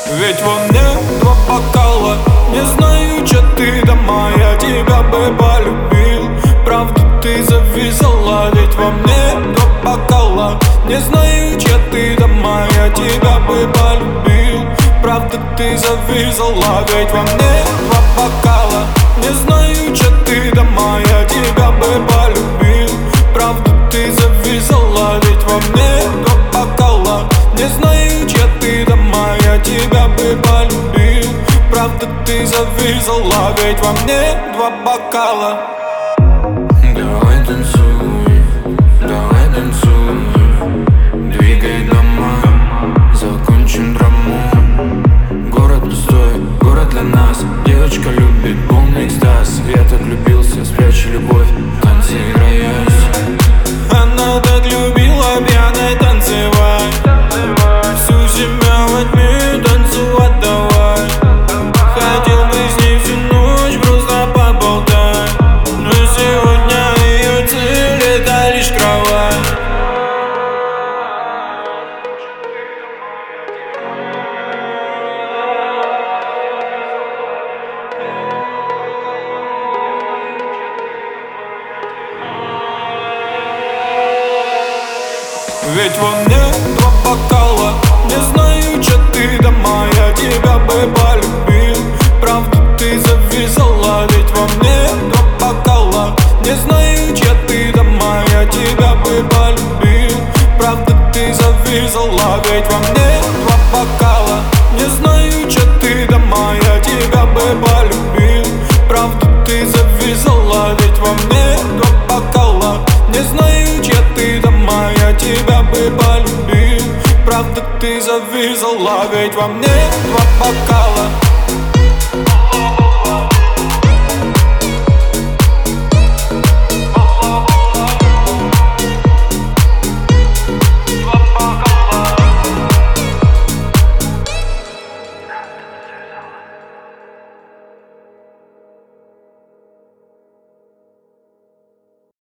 Ведь во мне два бокала. Не знаю, че ты дома, я тебя бы полюбил. Правда ты зависала, ведь во мне два бокала. Не знаю, че ты дома, я тебя бы полюбил. Правда ты зависала, ведь во мне два бокала. Не знаю, че ты дома, я тебя бы полюбил. Правда ты зависала, ведь во мне два бокала. Не знаю, че ты дома, я тебя бы полюбил. Правда ты зависала, ведь во мне два бокала. Давай танцуй, давай танцуй. Двигай дома, закончим драму. Город пустой, город для нас. Девочка любит полный экстаз. Я так влюбился, спрячу любовь, танцы играюсь. Она так любила пьяной танцевать. Всю себя во тьме танцевать давай. Хотел бы с ней всю ночь просто поболтать. Но сегодня ее цель — это лишь кровать. Ведь во мне два бокала. Не знаю, че ты дома, я тебя бы полюбил. Правда ты зависала, ведь во мне два бокала. Не знаю, че ты дома, я тебя бы полюбил. Правда ты зависала, ведь во мне два бокала. Не знаю, че ты дома, я тебя бы полюбил. Правда ты зависала, ведь во мне два бокала. Не знаю, че ты дома, я тебя бы полюбил. Правда ты зависала, ведь во мне два бокала.